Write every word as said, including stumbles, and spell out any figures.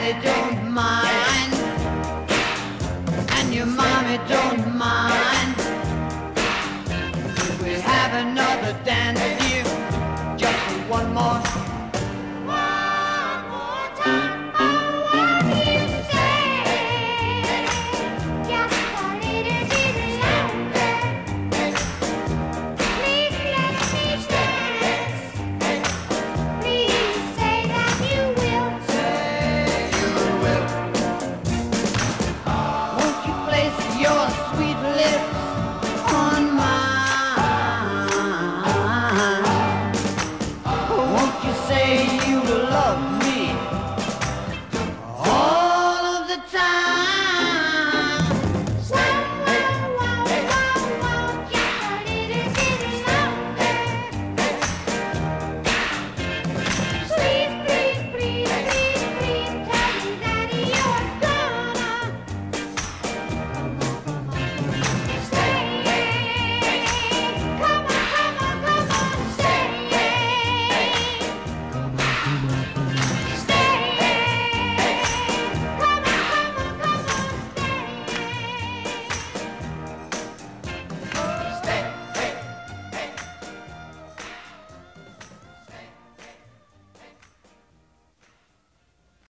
daddy don't mind, and your mommy don't mind. We'll have another dance with you, just for one more. One more time, oh, what you say? Just a little bit longer. Please let me dance. Please say that you will. Say you will. Won't you place your sweet lips